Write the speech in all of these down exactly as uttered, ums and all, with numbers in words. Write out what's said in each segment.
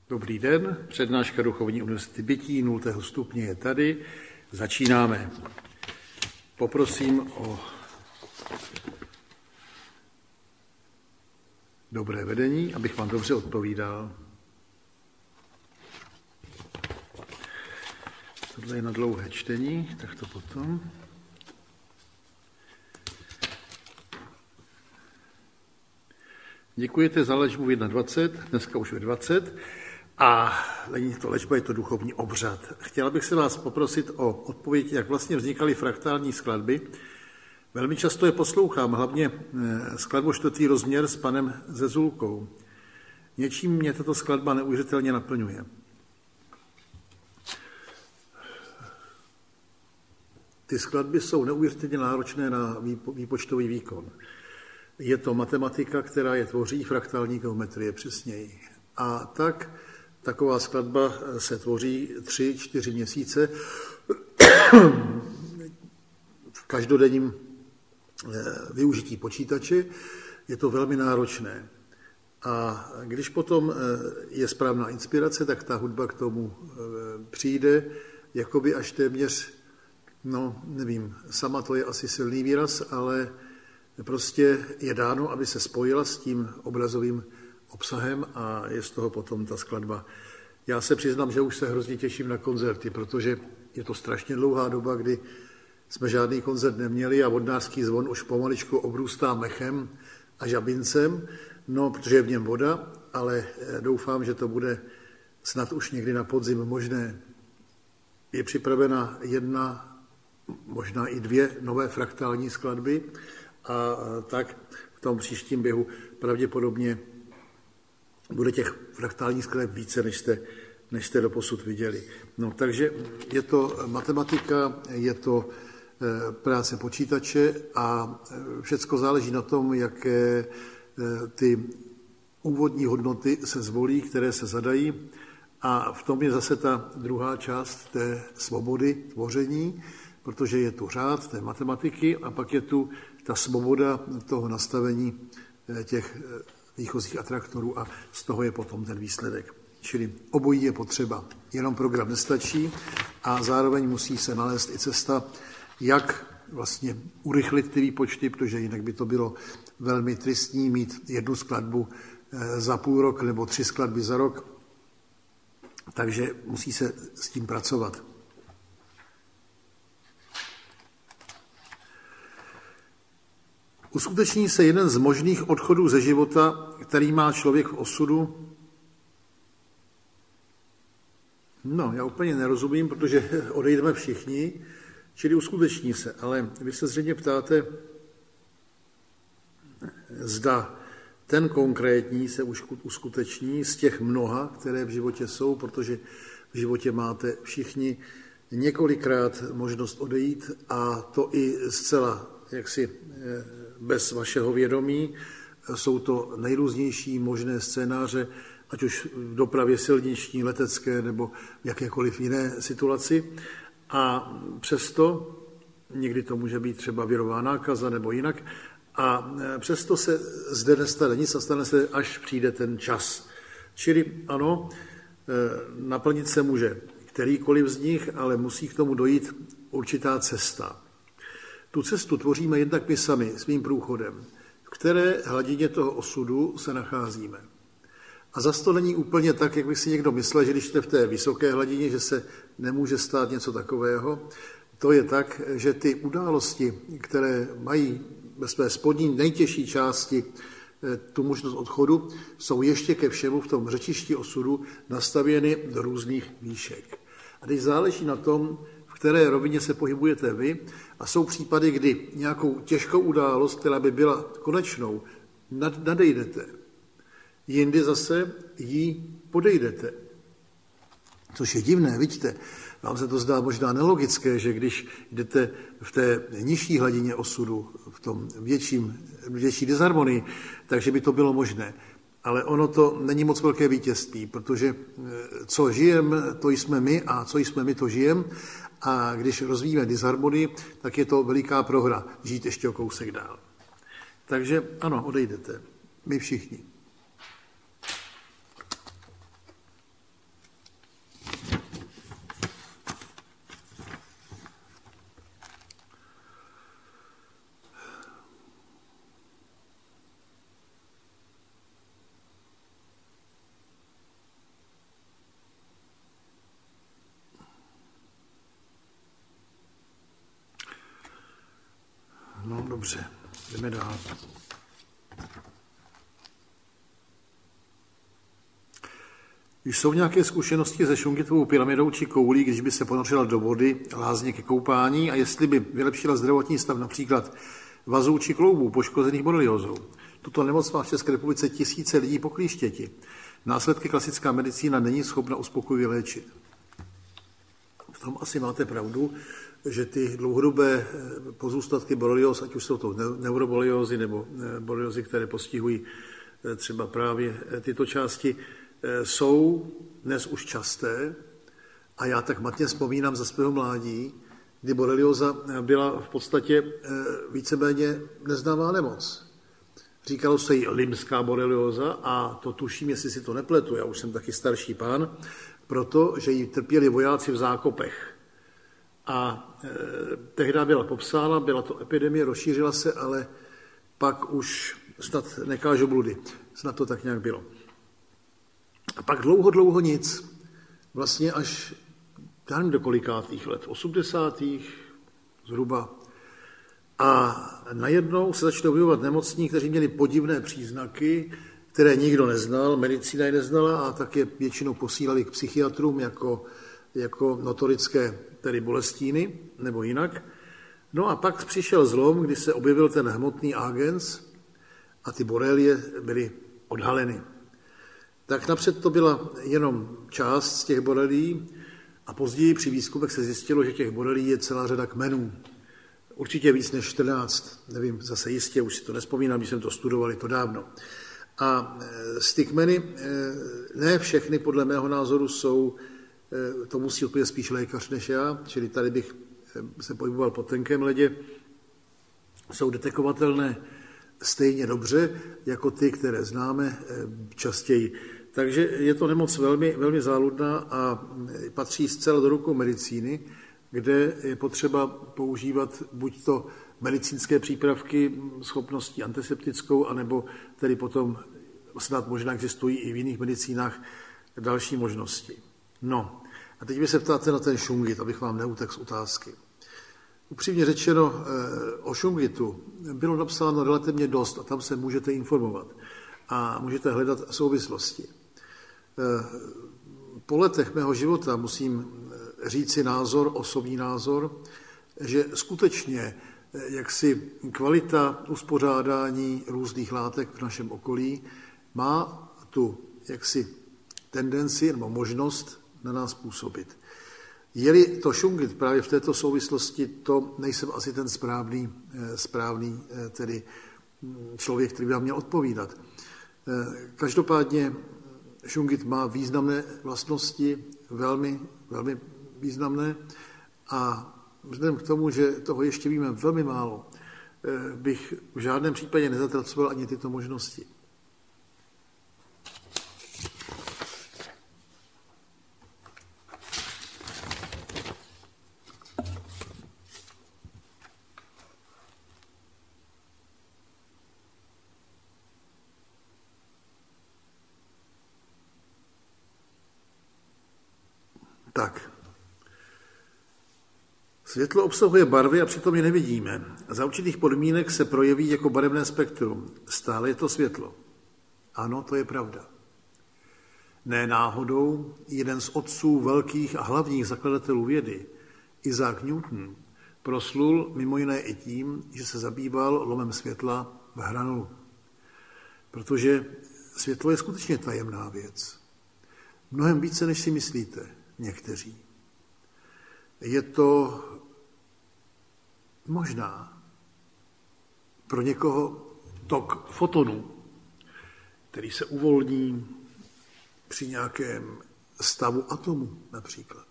Dobrý den, přednáška Duchovní univerzity bytí nultého stupně je tady. Začínáme. Poprosím o dobré vedení, abych vám dobře odpovídal. Tohle je na dlouhé čtení, tak to potom. Děkujete za léčbu v dvacet jedna, dneska už ve dvacet. A není to léčba, je to duchovní obřad. Chtěla bych se vás poprosit o odpověď, jak vlastně vznikaly fraktální skladby. Velmi často je poslouchám, hlavně skladbu čtvrtý rozměr s panem Zezulkou. Něčím mě tato skladba neuvěřitelně naplňuje. Ty skladby jsou neuvěřitelně náročné na výpočtový výkon. Je to matematika, která je tvoří, fraktální geometrie přesněji. A tak taková skladba se tvoří tři, čtyři měsíce v každodenním využití počítače. Je to velmi náročné. A když potom je správná inspirace, tak ta hudba k tomu přijde, jakoby až téměř, no nevím, sama to je asi silný výraz, ale prostě je dáno, aby se spojila s tím obrazovým obsahem a je z toho potom ta skladba. Já se přiznám, že už se hrozně těším na koncerty, protože je to strašně dlouhá doba, kdy jsme žádný koncert neměli a vodnářský zvon už pomaličku obrůstá mechem a žabincem, no, protože je v něm voda, ale doufám, že to bude snad už někdy na podzim možné. Je připravena jedna, možná i dvě nové fraktální skladby a tak v tom příštím běhu pravděpodobně bude těch fraktálních skladeb více, než jste, než jste doposud viděli. No, takže je to matematika, je to e, práce počítače a všecko záleží na tom, jaké e, ty úvodní hodnoty se zvolí, které se zadají. A v tom je zase ta druhá část té svobody tvoření, protože je tu řád té matematiky a pak je tu ta svoboda toho nastavení těch výchozích atraktorů a z toho je potom ten výsledek. Čili obojí je potřeba. Jenom program nestačí a zároveň musí se nalézt i cesta, jak vlastně urychlit ty výpočty, protože jinak by to bylo velmi tristní mít jednu skladbu za půl rok nebo tři skladby za rok. Takže musí se s tím pracovat. Uskuteční se jeden z možných odchodů ze života, který má člověk v osudu? No, já úplně nerozumím, protože odejdeme všichni, čili uskuteční se. Ale vy se zřejmě ptáte, zda ten konkrétní se už uskuteční z těch mnoha, které v životě jsou, protože v životě máte všichni několikrát možnost odejít a to i zcela jaksi bez vašeho vědomí. Jsou to nejrůznější možné scénáře, ať už v dopravě silniční, letecké nebo v jakékoliv jiné situaci. A přesto, někdy to může být třeba virová nákaza nebo jinak, a přesto se zde nestane nic a stane se, až přijde ten čas. Čili ano, naplnit se může kterýkoliv z nich, ale musí k tomu dojít určitá cesta. Tu cestu tvoříme jednak my sami svým průchodem, v které hladině toho osudu se nacházíme. A zas to není úplně tak, jak by si někdo myslel, že když jste v té vysoké hladině, že se nemůže stát něco takového. To je tak, že ty události, které mají ve své spodní nejtěžší části tu možnost odchodu, jsou ještě ke všemu v tom řečišti osudu nastavěny do různých výšek. A teď záleží na tom, v které rovině se pohybujete vy, a jsou případy, kdy nějakou těžkou událost, která by byla konečnou, nadejdete. Jindy zase ji podejdete. Což je divné, vidíte. Vám se to zdá možná nelogické, že když jdete v té nižší hladině osudu, v tom větším, větší disharmonii, takže by to bylo možné. Ale ono to není moc velké vítězství, protože co žijeme, to jsme my a co jsme my, to žijeme. A když rozvíjíme disharmonii, tak je to veliká prohra žít ještě o kousek dál. Takže ano, odejdete. My všichni. Dobře, jdeme dál. Už jsou nějaké zkušenosti se Šungitovou pyramidou či koulí, když by se ponořila do vody lázně ke koupání a jestli by vylepšila zdravotní stav například vazů či kloubů poškozených boreliózou. Tuto nemoc má v České republice tisíce lidí po klíštěti. Následky klasická medicína není schopna uspokojivě léčit. V tom asi máte pravdu, že ty dlouhodobé pozůstatky borelióz, ať už jsou to neuroboreliózy nebo boreliózy, které postihují třeba právě tyto části, jsou dnes už časté a já tak matně vzpomínám za svého mládí, kdy borelióza byla v podstatě víceméně neznámá nemoc. Říkalo se jí limská borelióza a to tuším, jestli si to nepletu, já už jsem taky starší pán, protože ji trpěli vojáci v zákopech. A e, tehdy byla popsána, byla to epidemie, rozšířila se, ale pak už snad nekážu bludy, snad to tak nějak bylo. A pak dlouho, dlouho nic, vlastně až tam do kolikátých let, osmdesátých zhruba. A najednou se začnou objevovat nemocní, kteří měli podivné příznaky, které nikdo neznal, medicína je neznala a tak je většinou posílali k psychiatrům jako, jako notorické tedy bolestíny nebo jinak. No a pak přišel zlom, kdy se objevil ten hmotný agens a ty borelie byly odhaleny. Tak napřed to byla jenom část z těch borelií a později při výzkumech se zjistilo, že těch borelií je celá řada kmenů. Určitě víc než čtrnáct, nevím, zase jistě, už si to nespomínám, když jsem to studoval, je to dávno. A z ty kmeny, ne všechny, podle mého názoru, jsou, to musí odpovědět spíš lékař než já, čili tady bych se pohyboval po tenkém ledě, jsou detekovatelné stejně dobře, jako ty, které známe častěji. Takže je to nemoc velmi, velmi záludná a patří zcela do rukou medicíny, kde je potřeba používat buď to medicínské přípravky, schopností antiseptickou, anebo tedy potom snad možná existují i v jiných medicínách další možnosti. No, a teď vy se ptáte na ten šungit, abych vám neutekl z otázky. Upřímně řečeno, o šungitu bylo napsáno relativně dost a tam se můžete informovat a můžete hledat souvislosti. Po letech mého života musím říci názor, osobní názor, že skutečně jaksi kvalita uspořádání různých látek v našem okolí má tu jaksi tendenci nebo možnost na nás působit. Je-li to šungit právě v této souvislosti, to nejsem asi ten správný, správný tedy člověk, který by vám měl odpovídat. Každopádně šungit má významné vlastnosti, velmi, velmi významné a vzhledem k tomu, že toho ještě víme velmi málo, bych v žádném případě nezatracoval ani tyto možnosti. Tak. Světlo obsahuje barvy a přitom je nevidíme. Za určitých podmínek se projeví jako barevné spektrum. Stále je to světlo. Ano, to je pravda. Ne náhodou jeden z otců velkých a hlavních zakladatelů vědy, Isaac Newton, proslul mimo jiné i tím, že se zabýval lomem světla v hranolu. Protože světlo je skutečně tajemná věc. Mnohem více, než si myslíte někteří. Je to možná pro někoho tok fotonů, který se uvolní při nějakém stavu atomu například.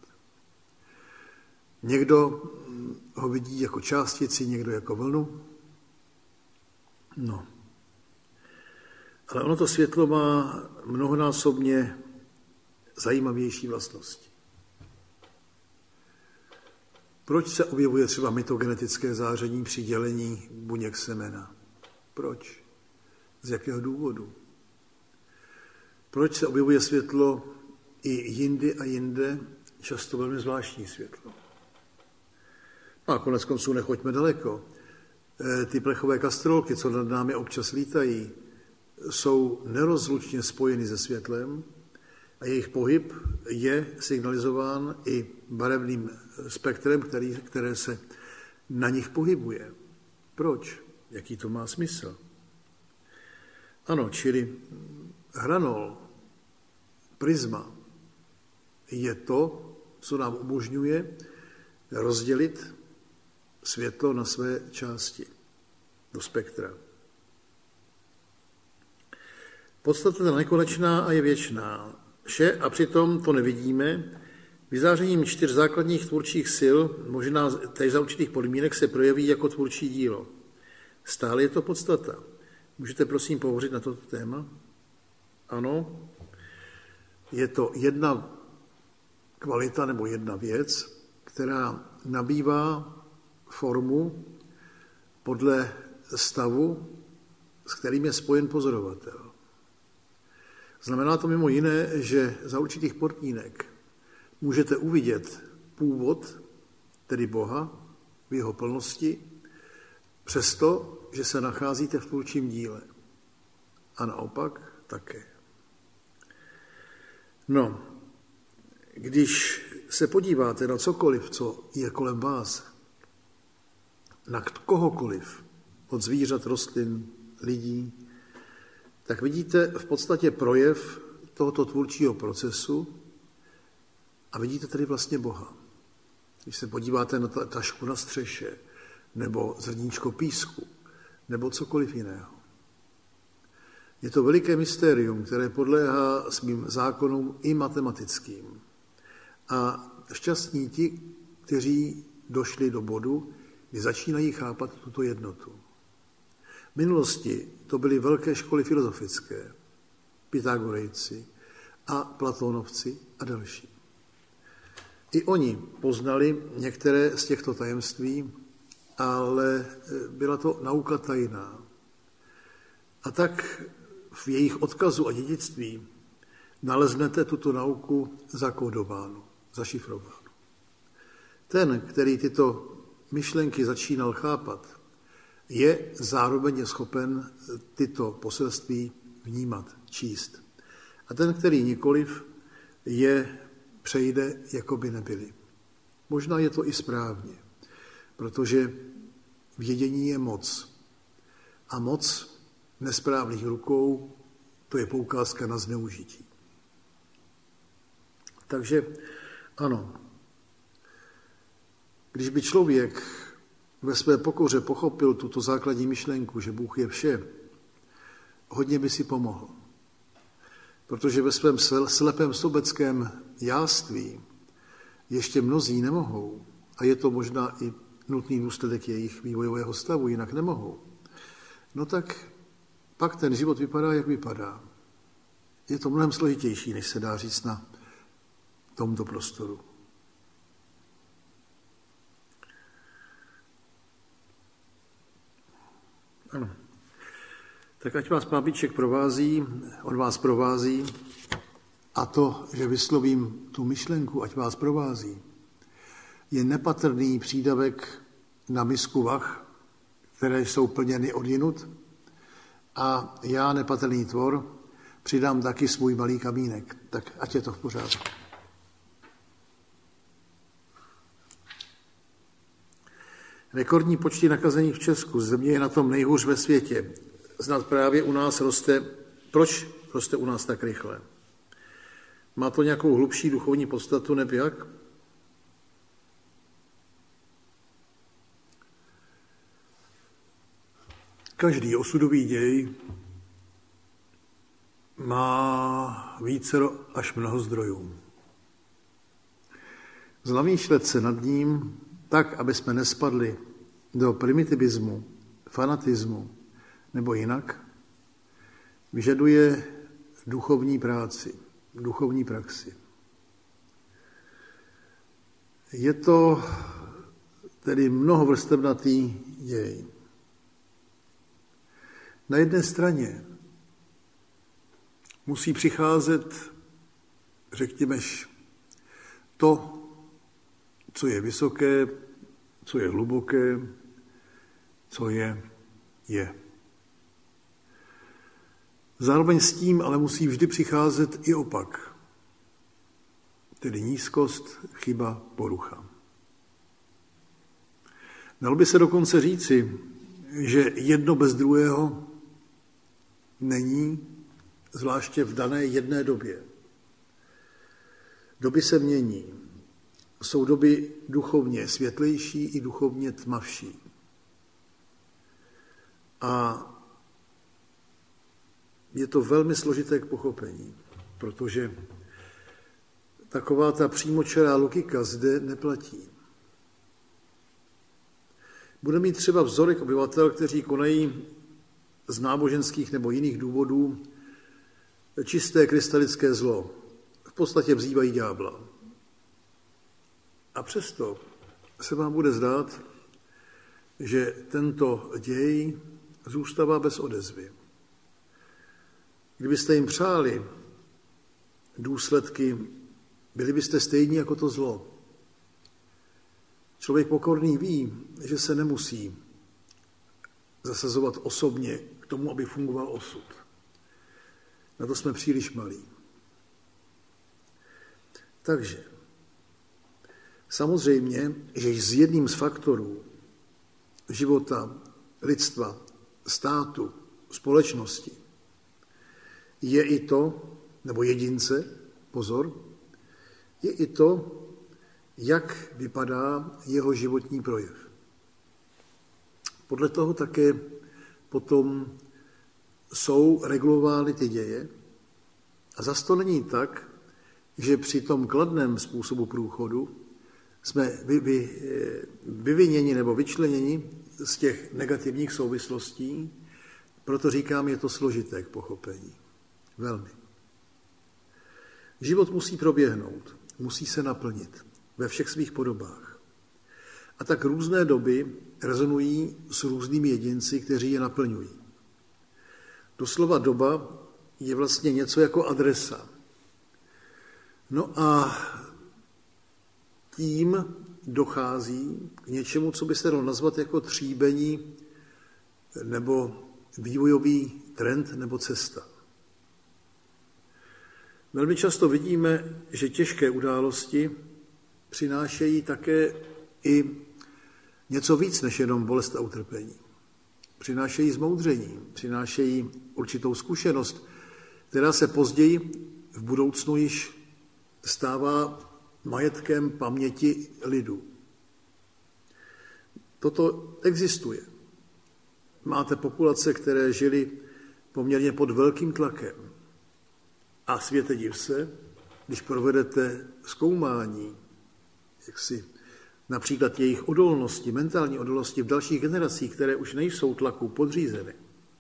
Někdo ho vidí jako částici, někdo jako vlnu. No. Ale ono to světlo má mnohonásobně zajímavější vlastnosti. Proč se objevuje třeba mitogenetické záření při dělení buněk semena? Proč? Z jakého důvodu? Proč se objevuje světlo i jindy a jinde, často velmi zvláštní světlo? No a konec konců nechoďme daleko. ty plechové kastrolky, co nad námi občas lítají, jsou nerozlučně spojeny se světlem a jejich pohyb je signalizován i barevným spektrem, který, které se na nich pohybuje. Proč? Jaký to má smysl? Ano, čili hranol, prisma je to, co nám umožňuje rozdělit světlo na své části do spektra. Podstata je nekonečná a je věčná. Vše a přitom to nevidíme. Vyzářením čtyř základních tvůrčích sil, možná též za určitých podmínek, se projeví jako tvůrčí dílo. Stále je to podstata. Můžete prosím pohovořit na toto téma? Ano. Je to jedna kvalita nebo jedna věc, která nabývá formu podle stavu, s kterým je spojen pozorovatel. Znamená to mimo jiné, že za určitých podmínek můžete uvidět původ, tedy Boha, v jeho plnosti, přesto, že se nacházíte v tvůrčím díle. A naopak také. No, když se podíváte na cokoliv, co je kolem vás, na kohokoliv, od zvířat, rostlin, lidí, tak vidíte v podstatě projev tohoto tvůrčího procesu a vidíte tedy vlastně Boha. Když se podíváte na tašku na střeše, nebo zrníčko písku, nebo cokoliv jiného. Je to veliké mystérium, které podléhá svým zákonům i matematickým. A šťastní ti, kteří došli do bodu, kdy začínají chápat tuto jednotu. V minulosti to byly velké školy filozofické, Pythagorejci a Platónovci a další. I oni poznali některé z těchto tajemství, ale byla to nauka tajná. A tak v jejich odkazu a dědictví naleznete tuto nauku zakódovánu, zašifrovánu. Ten, který tyto myšlenky začínal chápat, je zároveň schopen tyto poselství vnímat, číst. A ten, který nikoliv, je přejde, jako by nebyli. Možná je to i správně, protože vědění je moc. A moc nesprávných rukou, to je poukázka na zneužití. Takže ano, když by člověk ve své pokoře pochopil tuto základní myšlenku, že Bůh je vše, hodně by si pomohl. Protože ve svém slepém sobeckém jáství ještě mnozí nemohou, a je to možná i nutný důsledek jejich vývojového stavu, jinak nemohou, no tak pak ten život vypadá, jak vypadá. Je to mnohem složitější, než se dá říct na tomto prostoru. Ano. Tak ať vás Pápíček provází, on vás provází a to, že vyslovím tu myšlenku, ať vás provází, je nepatrný přídavek na misku vah, které jsou plněny odjinud, a já, nepatrný tvor, přidám taky svůj malý kamínek. Tak ať je to v pořádku. Rekordní počty nakazených v Česku. Země je na tom nejhůř ve světě. Snad právě u nás roste. Proč roste u nás tak rychle? Má to nějakou hlubší duchovní podstatu, nebo jak? Každý osudový děj má vícero až mnoho zdrojů. Zamýšlet se nad ním tak, aby jsme nespadli do primitivismu, fanatismu nebo jinak, vyžaduje duchovní práci, duchovní praxi. Je to tedy mnohovrstevnatý děj. Na jedné straně musí přicházet, řekněme, to, co je vysoké, co je hluboké, Co je, je. Zároveň s tím ale musí vždy přicházet i opak, tedy nízkost, chyba, porucha. Dalo by se dokonce říci, že jedno bez druhého není, zvláště v dané jedné době. Doby se mění. Jsou doby duchovně světlejší i duchovně tmavší. A je to velmi složité k pochopení, protože taková ta přímočará logika zde neplatí. Bude mít třeba vzorek obyvatel, kteří konají z náboženských nebo jiných důvodů čisté krystalické zlo. V podstatě vzývají ďábla. A přesto se vám bude zdát, že tento děj zůstává bez odezvy. Kdybyste jim přáli důsledky, byli byste stejní jako to zlo. Člověk pokorný ví, že se nemusí zasazovat osobně k tomu, aby fungoval osud. Na to jsme příliš malí. Takže samozřejmě, že s jedním z faktorů života, lidstva, státu, společnosti je i to, nebo jedince, pozor, je i to, jak vypadá jeho životní projev. Podle toho také potom jsou regulovány ty děje a zas to není tak, že při tom kladném způsobu průchodu jsme vy, vy, vyviněni nebo vyčleněni z těch negativních souvislostí, proto říkám, je to složité k pochopení. Velmi. Život musí proběhnout, musí se naplnit ve všech svých podobách. A tak různé doby rezonují s různými jedinci, kteří je naplňují. Doslova doba je vlastně něco jako adresa. No a tím dochází k něčemu, co by se dalo nazvat jako tříbení nebo vývojový trend nebo cesta. Velmi často vidíme, že těžké události přinášejí také i něco víc než jenom bolest a utrpení. Přinášejí zmoudření, přinášejí určitou zkušenost, která se později v budoucnu již stává majetkem paměti lidu. Toto existuje. Máte populace, které žily poměrně pod velkým tlakem. A světe div se, když provedete zkoumání, jak si například jejich odolnosti, mentální odolnosti v dalších generacích, které už nejsou tlaku podřízeny,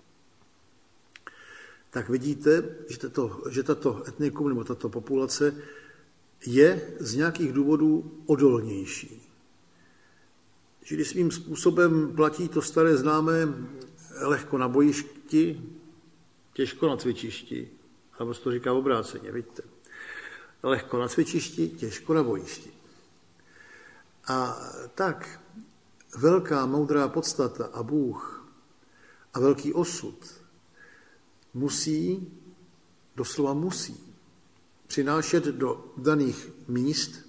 tak vidíte, že tato, že tato etnikum nebo tato populace je z nějakých důvodů odolnější. Čili svým způsobem platí to staré známé lehko na bojišti, těžko na cvičišti, alebo se to říká obráceně, vidíte. Lehko na cvičišti, těžko na bojišti. A tak velká moudrá podstata a Bůh a velký osud musí, doslova musí, přinášet do daných míst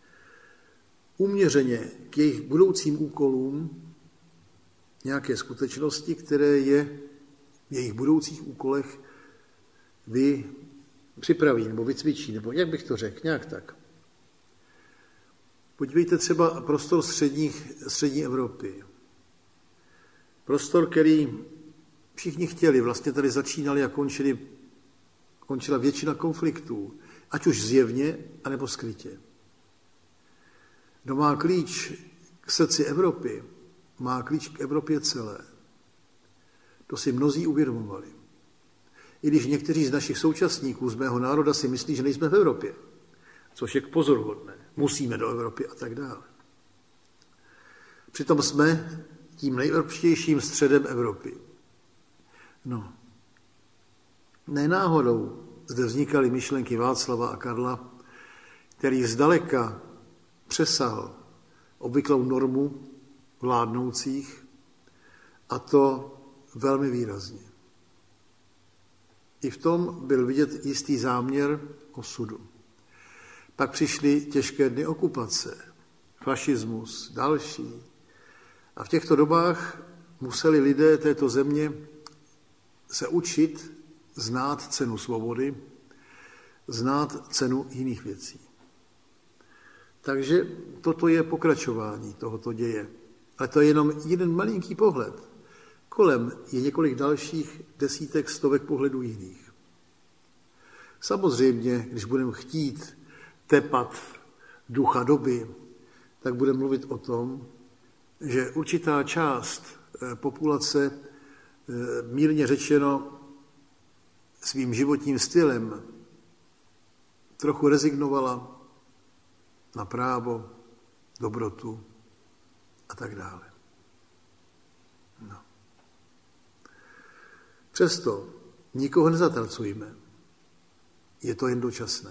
uměřeně k jejich budoucím úkolům nějaké skutečnosti, které je v jejich budoucích úkolech vy připraví nebo vycvičí, nebo jak bych to řekl, nějak tak. Podívejte třeba prostor středních, střední Evropy. Prostor, který všichni chtěli, vlastně tady začínali a končili, končila většina konfliktů, ať už zjevně, anebo skrytě. Kdo má klíč k srdci Evropy, má klíč k Evropě celé. To si mnozí uvědomovali. I když někteří z našich současníků z mého národa si myslí, že nejsme v Evropě, což je pozoruhodné. Musíme do Evropy a tak dále. Přitom jsme tím nejevropštějším středem Evropy. No, nenáhodou zde vznikaly myšlenky Václava a Karla, který zdaleka přesahl obvyklou normu vládnoucích A to velmi výrazně. I v tom byl vidět jistý záměr osudu. Pak přišly těžké dny okupace, fašismus, další. A v těchto dobách museli lidé této země se učit znát cenu svobody, znát cenu jiných věcí. Takže toto je pokračování tohoto děje. Ale to je jenom jeden malinký pohled. Kolem je několik dalších desítek, stovek pohledů jiných. Samozřejmě, když budeme chtít tepat ducha doby, tak budeme mluvit o tom, že určitá část populace, mírně řečeno svým životním stylem, trochu rezignovala na právo, dobrotu a tak dále. No. Přesto nikoho nezatracujme. Je to jen dočasné.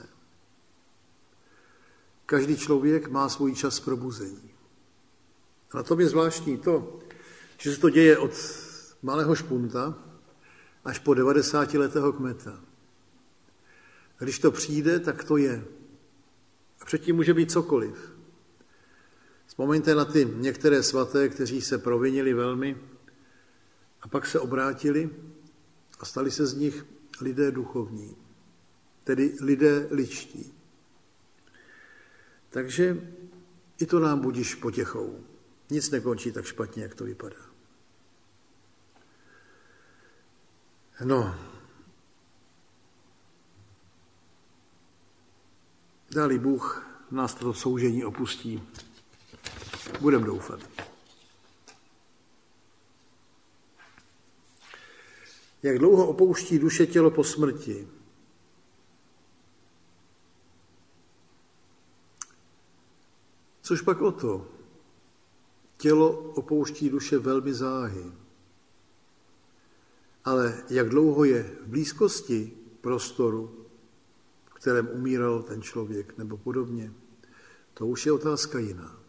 Každý člověk má svůj čas probuzení. A na tom je zvláštní to, že se to děje od malého špunta až po devadesátiletého kmeta. A když to přijde, tak to je. A předtím může být cokoliv. Vzpomeňte na ty některé svaté, kteří se provinili velmi a pak se obrátili a stali se z nich lidé duchovní, tedy lidé ličtí. Takže i to nám budiš potěchou. Nic nekončí tak špatně, jak to vypadá. No. Dá-li Bůh nás toto soužení opustí, budeme doufat. Jak dlouho opouští duše tělo po smrti? Což pak o to? Tělo opouští duše velmi záhy. Ale jak dlouho je v blízkosti prostoru, v kterém umíral ten člověk, nebo podobně, to už je otázka jiná.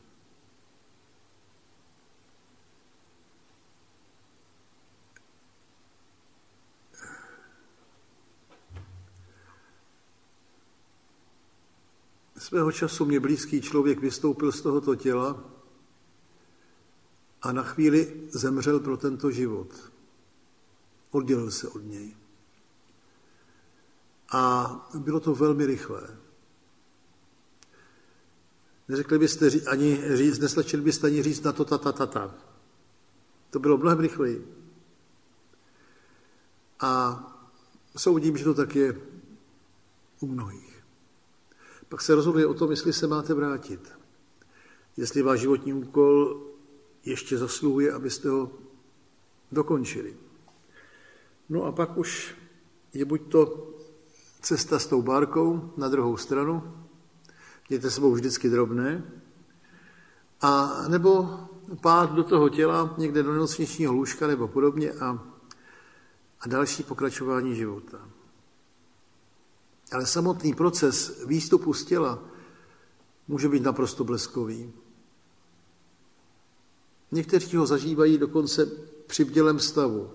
Svého času mě blízký člověk vystoupil z tohoto těla a na chvíli zemřel pro tento život. Oddělil se od něj. A bylo to velmi rychlé. Neřekli byste ani říct, neslačili byste ani říct na to ta, ta, ta, ta. To bylo mnohem rychleji. A soudím, že to tak je u mnohých. Pak se rozhoduje o tom, jestli se máte vrátit. Jestli váš životní úkol ještě zasluhuje, abyste ho dokončili. No a pak už je buď to cesta s tou bárkou na druhou stranu, mějte sebou vždycky drobné, a nebo pád do toho těla, někde do nemocničního lůžka nebo podobně a, a další pokračování života. Ale samotný proces výstupu z těla může být naprosto bleskový. Někteří ho zažívají dokonce při bdělém stavu.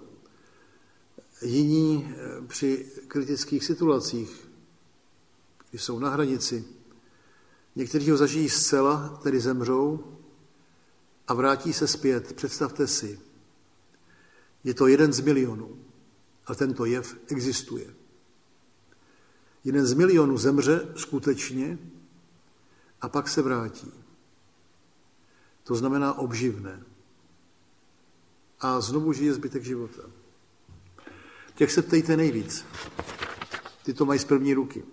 Jiní při kritických situacích, kdy jsou na hranici. Někteří ho zažijí zcela, tedy zemřou a vrátí se zpět. Představte si, je to jeden z milionů a tento jev existuje. Jeden z milionů zemře skutečně a pak se vrátí. To znamená obživné. A znovu žije zbytek života. Těch se ptejte nejvíc. Ty to mají z první ruky.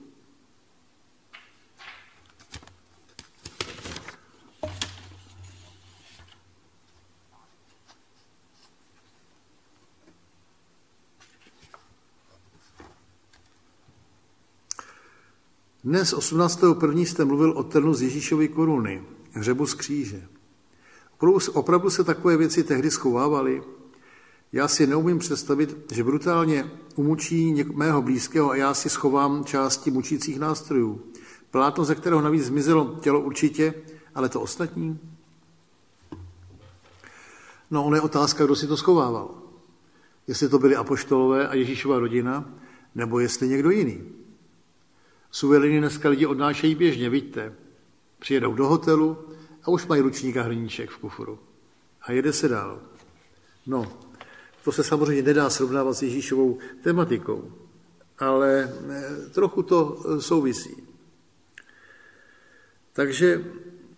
Dnes osmnáctého prvního jste mluvil o trnu z Ježíšovy koruny, hřebu z kříže. Opravdu se takové věci tehdy schovávaly? Já si neumím představit, že brutálně umučí mého blízkého a já si schovám části mučících nástrojů. Plátno, ze kterého navíc zmizelo tělo určitě, ale to ostatní? No, ona je otázka, kdo si to schovával. Jestli to byli apoštolové a Ježíšova rodina, nebo jestli někdo jiný. Suverény dneska lidi odnášejí běžně, vidíte. Přijedou do hotelu a už mají ručník a hrníček v kufru. A jede se dál. No, to se samozřejmě nedá srovnávat s Ježíšovou tematikou, ale trochu to souvisí. Takže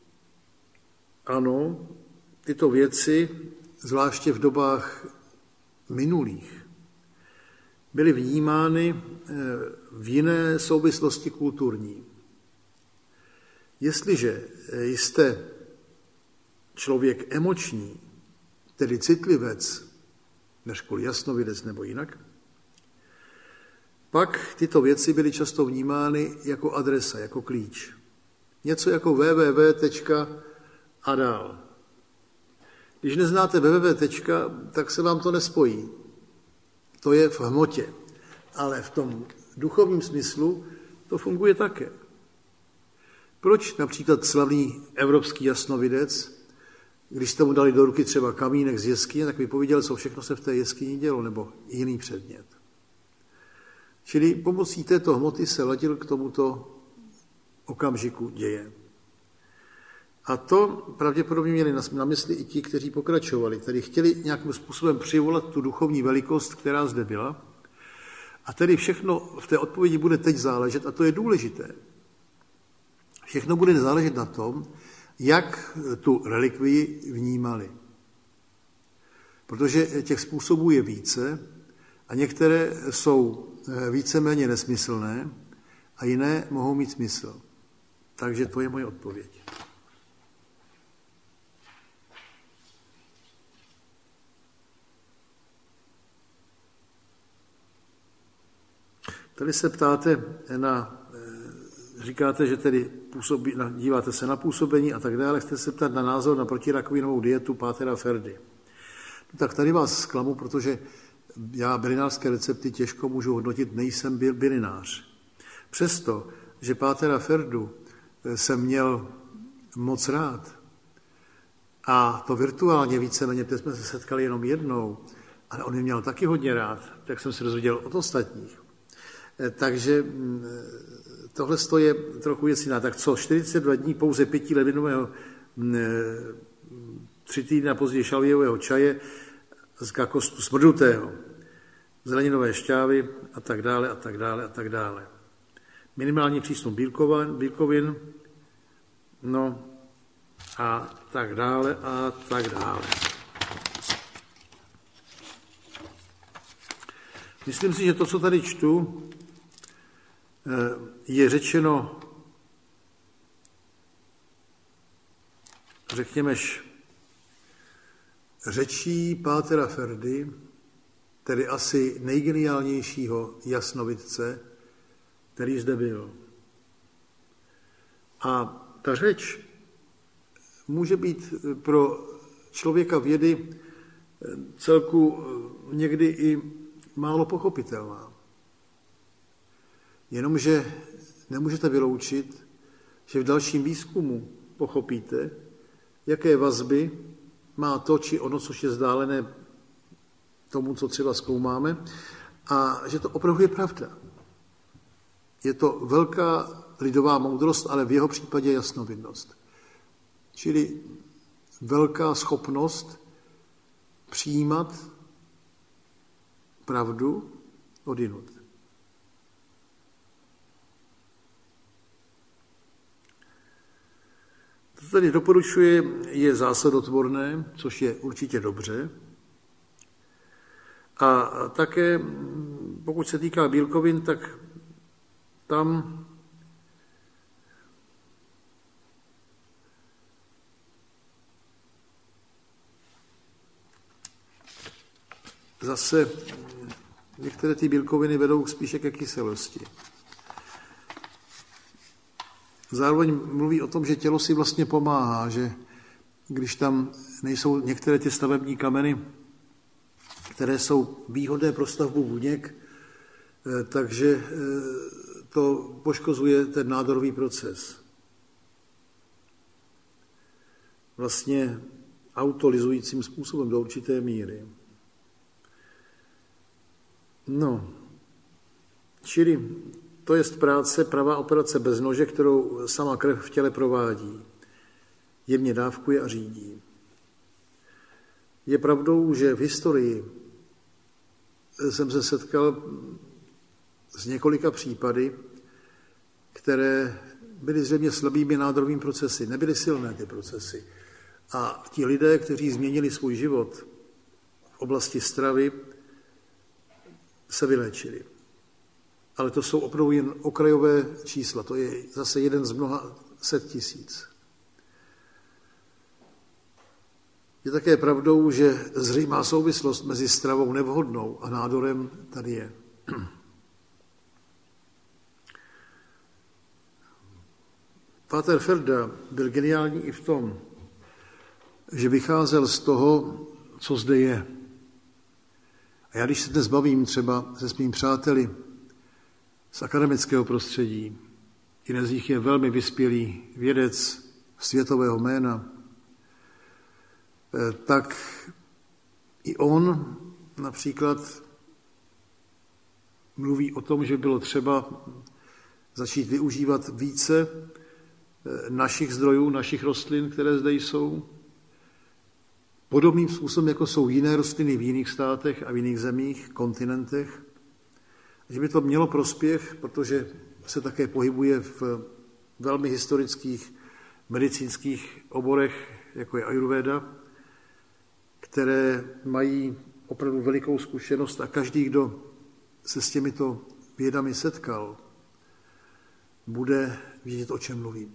ano, tyto věci, zvláště v dobách minulých, byly vnímány v jiné souvislosti kulturní. Jestliže jste člověk emoční, tedy citlivec, než kvůli jasnovidec nebo jinak, pak tyto věci byly často vnímány jako adresa, jako klíč. Něco jako www. A dál. Když neznáte www. Tak se vám to nespojí. To je v hmotě. Ale v tom duchovním smyslu to funguje také. Proč například slavný evropský jasnovidec, když jste mu dali do ruky třeba kamínek z jeskyně, tak vypověděl, co všechno se v té jeskyni dělo, nebo jiný předmět. Čili pomocí této hmoty se ladil k tomuto okamžiku děje. A to pravděpodobně měli na mysli i ti, kteří pokračovali, tedy chtěli nějakým způsobem přivolat tu duchovní velikost, která zde byla. A tedy všechno v té odpovědi bude teď záležet, a to je důležité. Všechno bude záležet na tom, jak tu relikvii vnímali. Protože těch způsobů je více a některé jsou víceméně nesmyslné a jiné mohou mít smysl. Takže to je moje odpověď. Tady se ptáte na, říkáte, že tedy působí, díváte se na působení a tak dále, chcete se ptát na názor na protirakovinovou dietu pátera Ferdy. No, tak tady vás zklamu, protože já bylinářské recepty těžko můžu hodnotit, nejsem bylinář. Přesto, že pátera Ferdu jsem měl moc rád a to virtuálně víceméně, protože jsme se setkali jenom jednou, ale on je měl taky hodně rád, tak jsem se dozvěděl od ostatních. Takže tohle je trochu věc jiná. Tak co, čtyřicet dva dní pouze pití ledvinového, tři týdny později šalvějového čaje z kakostu smrdutého, zeleninové šťávy a tak dále a tak dále a tak dále. Minimální přístup bílkovin, bílkovin, no a tak dále a tak dále. Myslím si, že to, co tady čtu, je řečeno, řekněmeš, řečí pátera Ferdy, tedy asi nejgeniálnějšího jasnovidce, který zde byl. A ta řeč může být pro člověka vědy celku někdy i málo pochopitelná. Jenomže nemůžete vyloučit, že v dalším výzkumu pochopíte, jaké vazby má to či ono, což je vzdálené tomu, co třeba zkoumáme, a že to opravdu je pravda. Je to velká lidová moudrost, ale v jeho případě jasnovidnost. Čili velká schopnost přijímat pravdu odjinud. To tady doporučuje, je zásadotvorné, což je určitě dobře. A také, pokud se týká bílkovin, tak tam zase některé ty bílkoviny vedou spíše ke kyselosti. Zároveň mluví o tom, že tělo si vlastně pomáhá, že když tam nejsou některé ty stavební kameny, které jsou výhodné pro stavbu buněk, takže to poškozuje ten nádorový proces. Vlastně autolizujícím způsobem do určité míry. No, čili to je práce, pravá operace bez nože, kterou sama krev v těle provádí. Jemně dávkuje a řídí. Je pravdou, že v historii jsem se setkal s několika případy, které byly zřejmě slabými nádorovými procesy, nebyly silné ty procesy. A ti lidé, kteří změnili svůj život v oblasti stravy, se vyléčili. Ale to jsou opravdu jen okrajové čísla, to je zase jeden z mnoha set tisíc. Je také pravdou, že zřejmá souvislost mezi stravou nevhodnou a nádorem tady je. Páter Ferda byl geniální i v tom, že vycházel z toho, co zde je. A já když se dnes bavím třeba se svými přáteli z akademického prostředí, jeden z nich je velmi vyspělý vědec světového jména, tak i on například mluví o tom, že bylo třeba začít využívat více našich zdrojů, našich rostlin, které zde jsou, podobným způsobem, jako jsou jiné rostliny v jiných státech a v jiných zemích, kontinentech, že by to mělo prospěch, protože se také pohybuje v velmi historických medicínských oborech, jako je ajurvéda, které mají opravdu velikou zkušenost a každý, kdo se s těmito vědami setkal, bude vědět, o čem mluvím.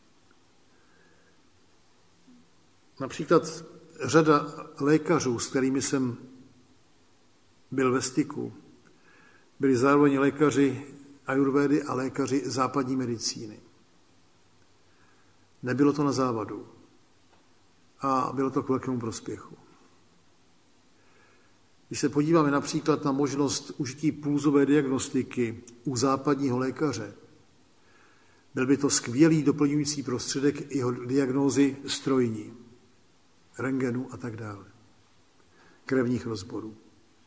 Například řada lékařů, s kterými jsem byl ve styku, byli zároveň lékaři ajurvédy a lékaři západní medicíny. Nebylo to na závadu a bylo to k velkému prospěchu. Když se podíváme například na možnost užití pulzové diagnostiky u západního lékaře, byl by to skvělý doplňující prostředek jeho diagnózy strojní, rentgenu a tak dále, krevních rozborů.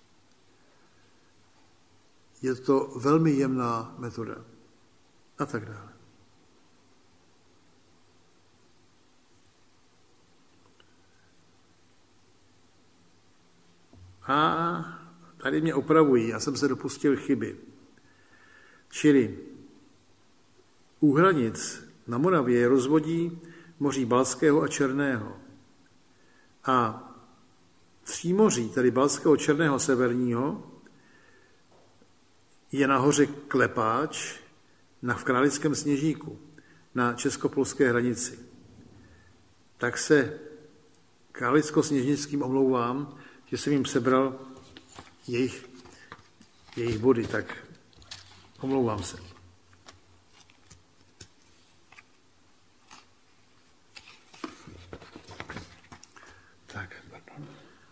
Je to velmi jemná metoda a tak dále. A tady mě opravují, já jsem se dopustil chyby. Čili u hranic na Moravě je rozvodí moří Baltského a Černého. A přímoří, tedy Baltského, Černého a Severního, je nahoře Klepáč na v Králickém Sněžíku, na česko-polské hranici. Tak se Králicko-Sněžnickým omlouvám, že jsem jim sebral jejich, jejich body, tak omlouvám se. Tak, pardon.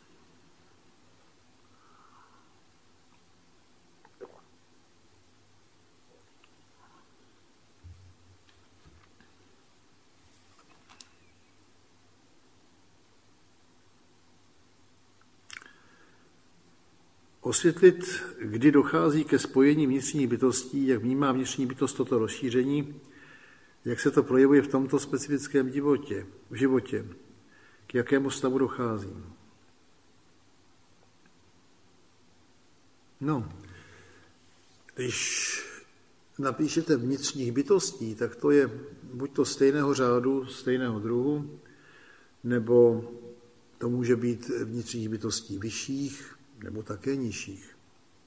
Osvětlit, kdy dochází ke spojení vnitřních bytostí, jak vnímá vnitřní bytost toto rozšíření, jak se to projevuje v tomto specifickém životě, v životě, k jakému stavu dochází. No, když napíšete vnitřních bytostí, tak to je buď to stejného řádu, stejného druhu, nebo to může být vnitřních bytostí vyšších, nebo také nižších.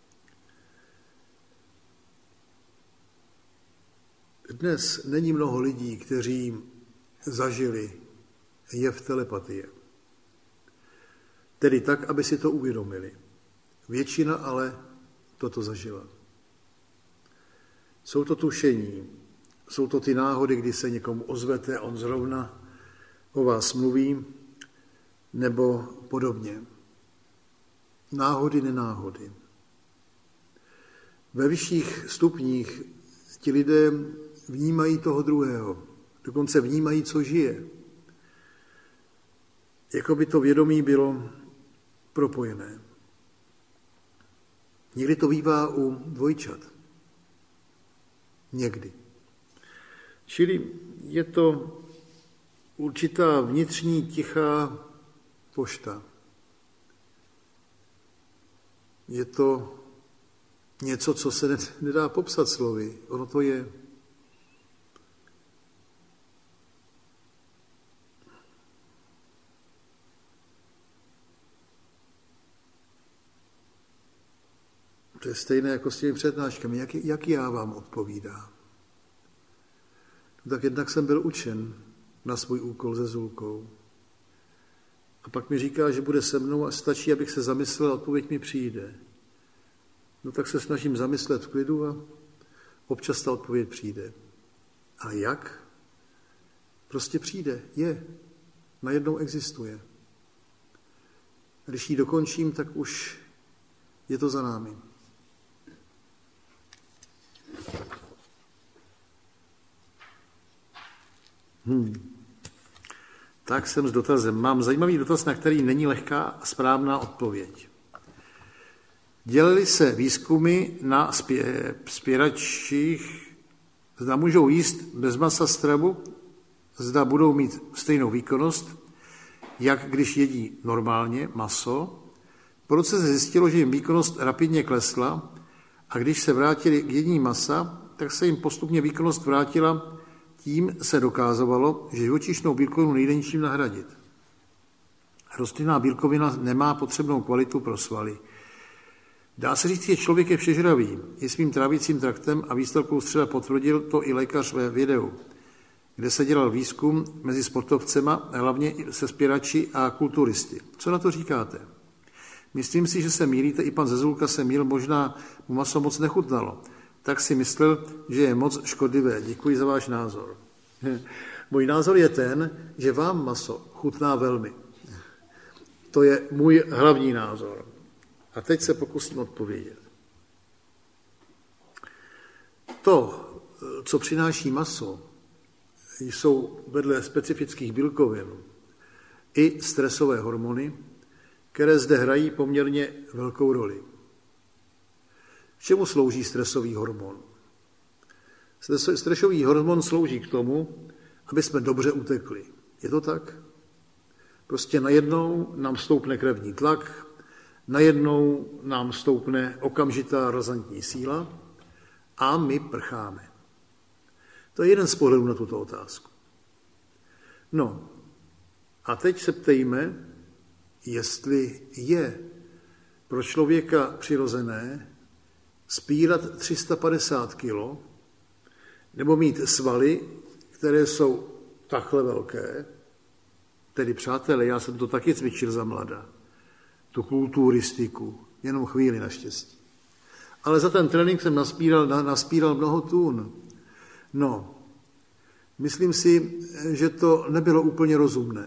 Dnes není mnoho lidí, kteří zažili jev telepatie. Tedy tak, aby si to uvědomili. Většina ale toto zažila. Jsou to tušení, jsou to ty náhody, kdy se někomu ozvete a on zrovna o vás mluví, nebo podobně. Náhody, nenáhody. Ve vyšších stupních ti lidé vnímají toho druhého, dokonce vnímají, co žije. jako by to vědomí bylo propojené. Někdy to bývá u dvojčat. Někdy. Čili je to určitá vnitřní tichá pošta. Je to něco, co se nedá popsat slovy. Ono to je. To je stejné jako s těmi přednáškami. Jak, jak já vám odpovídám? Tak jednak jsem byl učen na svůj úkol se Zulkou. A pak mi říká, že bude se mnou a stačí, abych se zamyslel a odpověď mi přijde. No tak se snažím zamyslet v klidu a občas ta odpověď přijde. A jak? Prostě přijde, je. Najednou existuje. A když ji dokončím, tak už je to za námi. Hmm. Tak jsem s dotazem. Mám zajímavý dotaz, na který není lehká a správná odpověď. Dělaly se výzkumy na spě, spěračích, zda můžou jíst bez masa stravu, zda budou mít stejnou výkonnost, jak když jedí normálně maso. Po roce se zjistilo, že jim výkonnost rapidně klesla a když se vrátili k jedení masa, tak se jim postupně výkonnost vrátila. Tím se dokázalo, že živočišnou bílkovinu nejde ničím nahradit. Rostlinná bílkovina nemá potřebnou kvalitu pro svaly. Dá se říct, že člověk je všežravý, je svým trávicím traktem a výstavkou střeva potvrdil to i lékař ve videu, kde se dělal výzkum mezi sportovcema, hlavně se spěrači a kulturisty. Co na to říkáte? Myslím si, že se mýlíte, i pan Zezulka se mýl, možná mu maso moc nechutnalo. Tak si myslel, že je moc škodlivé. Děkuji za váš názor. Můj názor je ten, že vám maso chutná velmi. To je můj hlavní názor. A teď se pokusím odpovědět. To, co přináší maso, jsou vedle specifických bílkovin i stresové hormony, které zde hrají poměrně velkou roli. Čemu slouží stresový hormon? Stresový hormon slouží k tomu, aby jsme dobře utekli. Je to tak? Prostě najednou nám stoupne krevní tlak, najednou nám stoupne okamžitá razantní síla a my prcháme. To je jeden z pohledů na tuto otázku. No, a teď se ptejme, jestli je pro člověka přirozené spírat tři sta padesát kilo, nebo mít svaly, které jsou takhle velké. Tedy, přátelé, já jsem to taky cvičil za mlada. Tu kulturistiku, jenom chvíli naštěstí. Ale za ten trénink jsem naspíral, naspíral mnoho tun. No, myslím si, že to nebylo úplně rozumné.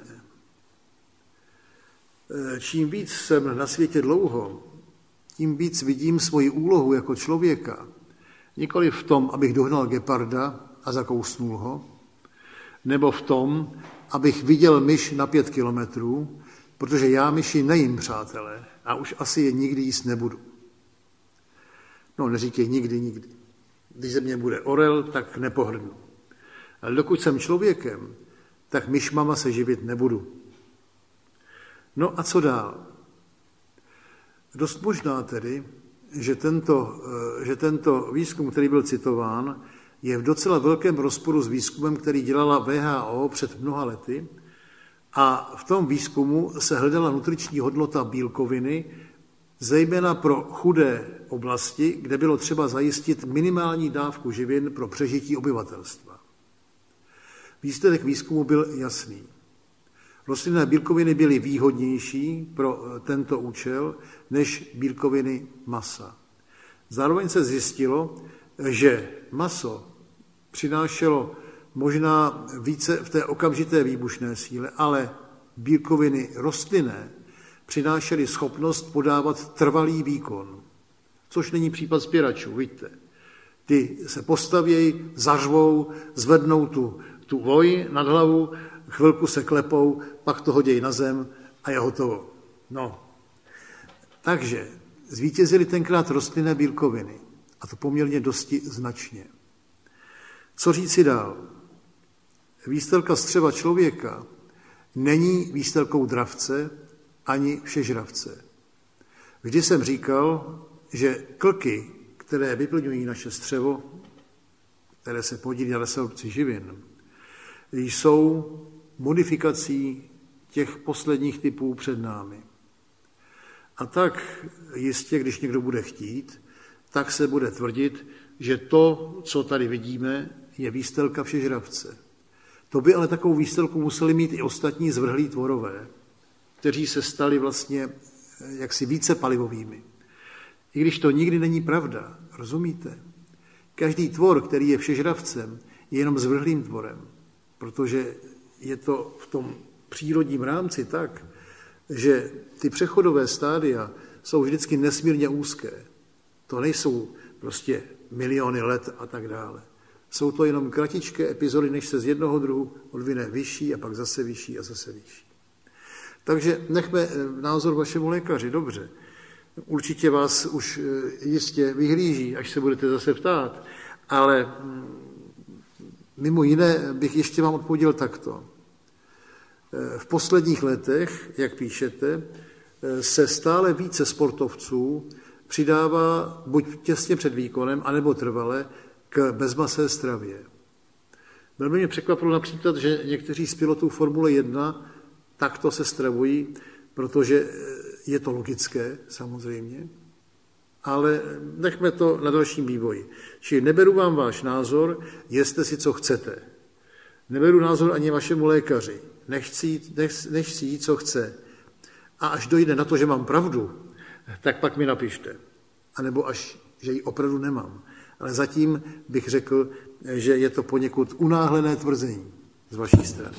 Čím víc jsem na světě dlouho, tím víc vidím svoji úlohu jako člověka. Nikoli v tom, abych dohnal geparda a zakousnul ho, nebo v tom, abych viděl myš na pět kilometrů, protože já myši nejím, přátelé, a už asi je nikdy jíst nebudu. No, neříkej nikdy, nikdy. Když ze mě bude orel, tak nepohrdnu. Ale dokud jsem člověkem, tak myšmama se živit nebudu. No a co dál? Dost možná tedy, že tento, že tento výzkum, který byl citován, je v docela velkém rozporu s výzkumem, který dělala W H O před mnoha lety, a v tom výzkumu se hledala nutriční hodnota bílkoviny, zejména pro chudé oblasti, kde bylo třeba zajistit minimální dávku živin pro přežití obyvatelstva. Výsledek výzkumu byl jasný. Rostlinné bílkoviny byly výhodnější pro tento účel než bílkoviny masa. Zároveň se zjistilo, že maso přinášelo možná více v té okamžité výbušné síle, ale bílkoviny rostlinné přinášely schopnost podávat trvalý výkon, což není případ spěračů, vidíte. Ty se postavějí, zařvou, zvednou tu, tu voj nad hlavu, chvilku se klepou, pak to hodějí na zem a je hotovo. No, takže zvítězily tenkrát rostlinné bílkoviny, a to poměrně dosti značně. Co říci dál? Výstelka střeva člověka není výstelkou dravce ani všežravce. Vždy jsem říkal, že klky, které vyplňují naše střevo, které se podílí na resorpci živin, jsou modifikací těch posledních typů před námi. A tak jistě, když někdo bude chtít, tak se bude tvrdit, že to, co tady vidíme, je výstelka všežravce. To by ale takovou výstelku museli mít i ostatní zvrhlí tvorové, kteří se stali vlastně jaksi více palivovými. I když to nikdy není pravda, rozumíte? Každý tvor, který je všežravcem, je jenom zvrhlým tvorem, protože je to v tom přírodním rámci tak, že ty přechodové stádia jsou vždycky nesmírně úzké. To nejsou prostě miliony let a tak dále. Jsou to jenom kratičké epizody, než se z jednoho druhu odvine vyšší a pak zase vyšší a zase vyšší. Takže nechme názor vašemu lékaři, dobře. Určitě vás už jistě vyhlíží, až se budete zase ptát, ale mimo jiné bych ještě vám odpověděl takto. V posledních letech, jak píšete, se stále více sportovců přidává buď těsně před výkonem, anebo trvale k bezmasé stravě. Velmi mě překvapilo například, že někteří z pilotů Formule jedna takto se stravují, protože je to logické, samozřejmě, ale nechme to na dalším vývoji. Čili neberu vám váš názor, jeste si, co chcete. Neberu názor ani vašemu lékaři. Nechci jít, nech, nech si jít, co chce. A až dojde na to, že mám pravdu, tak pak mi napište. A nebo až, že ji opravdu nemám. Ale zatím bych řekl, že je to poněkud unáhlené tvrzení z vaší strany.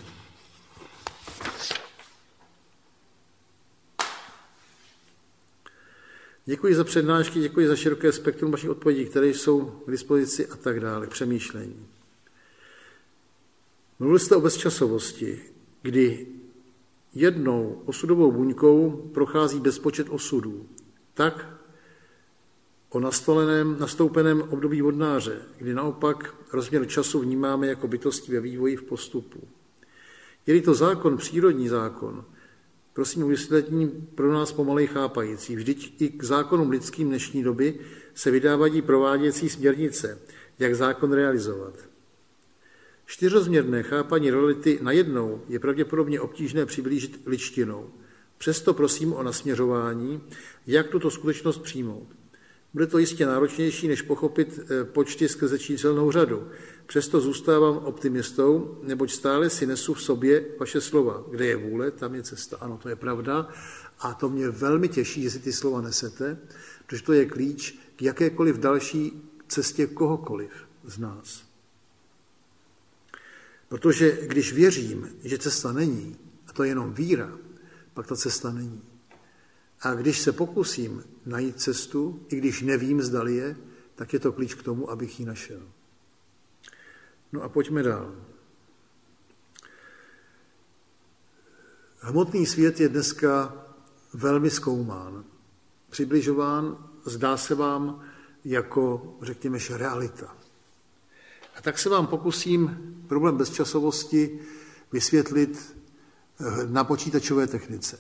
Děkuji za přednášky, děkuji za široké spektrum vašich odpovědí, které jsou k dispozici a tak dále, k přemýšlení. Mluvil jste o bezčasovosti, kdy jednou osudovou buňkou prochází bezpočet osudů. Tak o nastoleném, nastoupeném období vodnáře, kdy naopak rozměr času vnímáme jako bytosti ve vývoji v postupu. Je-li to zákon, přírodní zákon, prosím o vysvětlení pro nás pomalej chápající. Vždyť i k zákonům lidským dnešní doby se vydávají prováděcí směrnice, jak zákon realizovat. Čtyřrozměrné chápání reality najednou je pravděpodobně obtížné přiblížit lidštinou. Přesto prosím o nasměřování, jak tuto skutečnost přijmout. Bude to jistě náročnější, než pochopit počty skrze číselnou řadu. Přesto zůstávám optimistou, neboť stále si nesu v sobě vaše slova. Kde je vůle, tam je cesta. Ano, to je pravda. A to mě velmi těší, že si ty slova nesete, protože to je klíč k jakékoliv další cestě kohokoliv z nás. Protože když věřím, že cesta není, a to je jenom víra, pak ta cesta není. A když se pokusím najít cestu, i když nevím, zdali je, tak je to klíč k tomu, abych ji našel. No a pojďme dál. Hmotný svět je dneska velmi zkoumán, přibližován, zdá se vám jako, řekněme, realita. A tak se vám pokusím problém bezčasovosti vysvětlit na počítačové technice.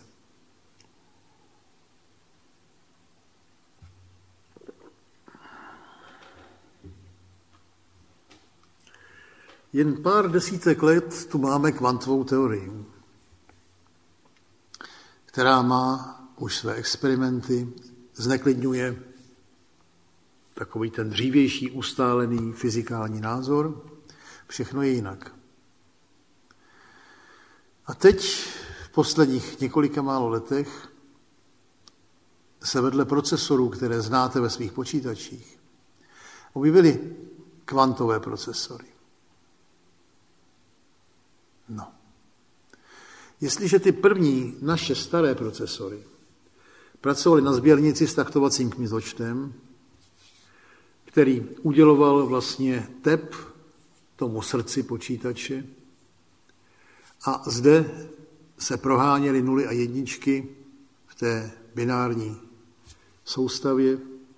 Jen pár desítek let tu máme kvantovou teorii, která má už své experimenty, zneklidňuje takový ten dřívější ustálený fyzikální názor, všechno je jinak. A teď v posledních několika málo letech se vedle procesorů, které znáte ve svých počítačích, objevily kvantové procesory. No. Jestliže ty první naše staré procesory pracovaly na sběrnici s taktovacím kmitočtem, který uděloval vlastně tep tomu srdci počítače A zde se proháněly nuly a jedničky v té binární soustavě,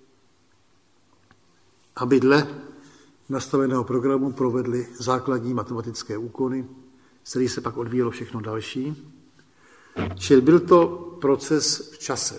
aby dle nastaveného programu provedli základní matematické úkony, z kterých se pak odvíjelo všechno další. Čili byl to proces v čase.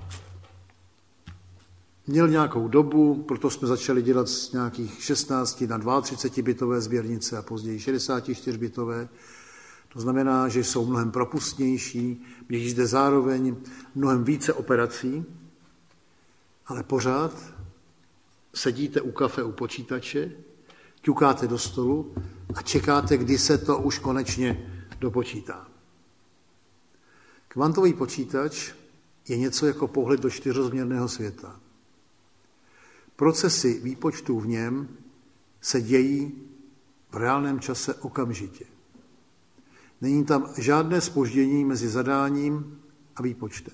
Měl nějakou dobu, proto jsme začali dělat z nějakých šestnácti na třicetidvě bitové sběrnice a později šedesátičtyřbitové. To znamená, že jsou mnohem propustnější, běží zde zároveň mnohem více operací, ale pořád sedíte u kafe u počítače, ťukáte do stolu a čekáte, kdy se to už konečně dopočítá. Kvantový počítač je něco jako pohled do čtyřrozměrného světa. Procesy výpočtů v něm se dějí v reálném čase okamžitě. Není tam žádné zpoždění mezi zadáním a výpočtem.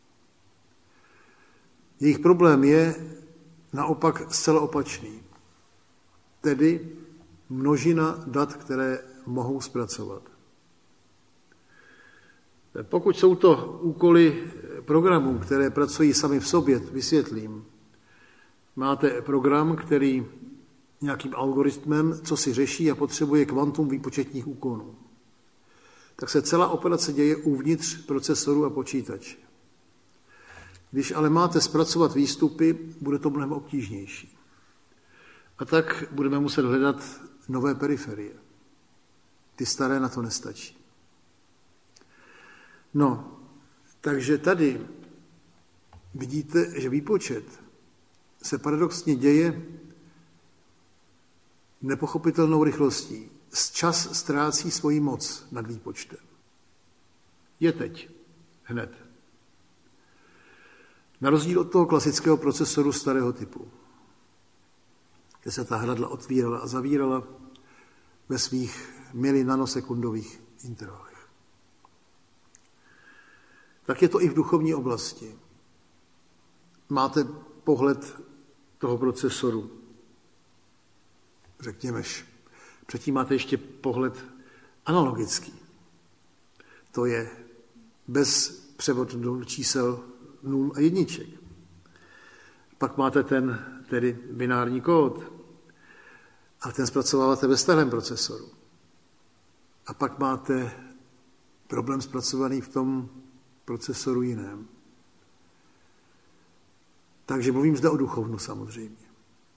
Jejich problém je naopak zcela opačný. Tedy množina dat, které mohou zpracovat. Pokud jsou to úkoly programů, které pracují sami v sobě, vysvětlím. Máte program, který nějakým algoritmem, co si řeší a potřebuje kvantum výpočetních úkonů. Tak se celá operace děje uvnitř procesoru a počítače. Když ale máte zpracovat výstupy, bude to mnohem obtížnější. A tak budeme muset hledat nové periferie. Ty staré na to nestačí. No, takže tady vidíte, že výpočet se paradoxně děje nepochopitelnou rychlostí. Čas ztrácí svoji moc nad výpočtem. Je teď, hned. Na rozdíl od toho klasického procesoru starého typu, kde se ta hradla otvírala a zavírala ve svých milinanosekundových intervalech. Tak je to i v duchovní oblasti. Máte pohled toho procesoru, řekněmeš. Předtím máte ještě pohled analogický. To je bez převodu čísel nul a jedniček. Pak máte ten tedy binární kód a ten zpracováváte ve starém procesoru. A pak máte problém zpracovaný v tom procesoru jiném. Takže mluvím zde o duchovnu samozřejmě.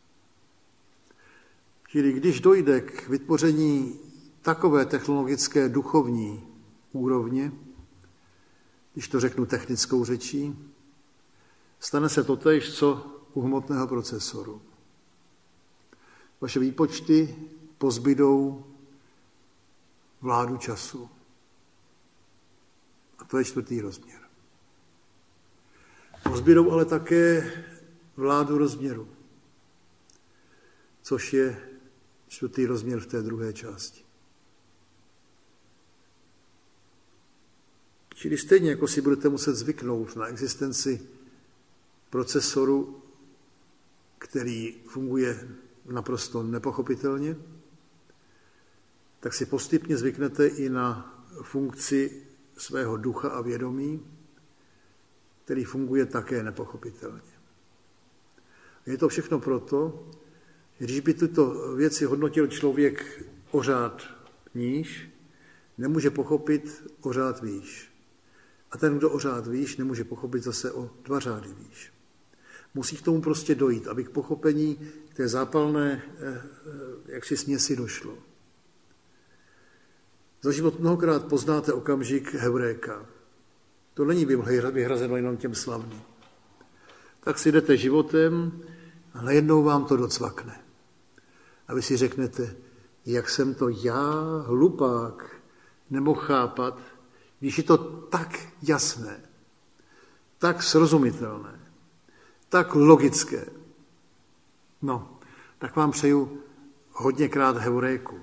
Čili když dojde k vytvoření takové technologické duchovní úrovně, když to řeknu technickou řečí, stane se totéž, co u hmotného procesoru. Vaše výpočty pozbydou vládu času. A to je čtvrtý rozměr. Pozbydou ale také vládu rozměru, což je čtvrtý rozměr v té druhé části. Čili stejně, jako si budete muset zvyknout na existenci procesoru, který funguje naprosto nepochopitelně, tak si postupně zvyknete i na funkci svého ducha a vědomí, který funguje také nepochopitelně. Je to všechno proto, že když by tyto věci hodnotil člověk o řád níž, nemůže pochopit o řád výš. A ten, kdo o řád výš, nemůže pochopit zase o dva řády výš. Musí k tomu prostě dojít, aby k pochopení k té zápalné jaksi směsi došlo. Za život mnohokrát poznáte okamžik Heuréka. To není vyhrazeno jenom těm slavným. Tak si jdete životem a najednou vám to docvakne. A vy si řeknete, jak jsem to já, hlupák, nemohl chápat, když je to tak jasné, tak srozumitelné, tak logické. No, tak vám přeju hodněkrát heuréku.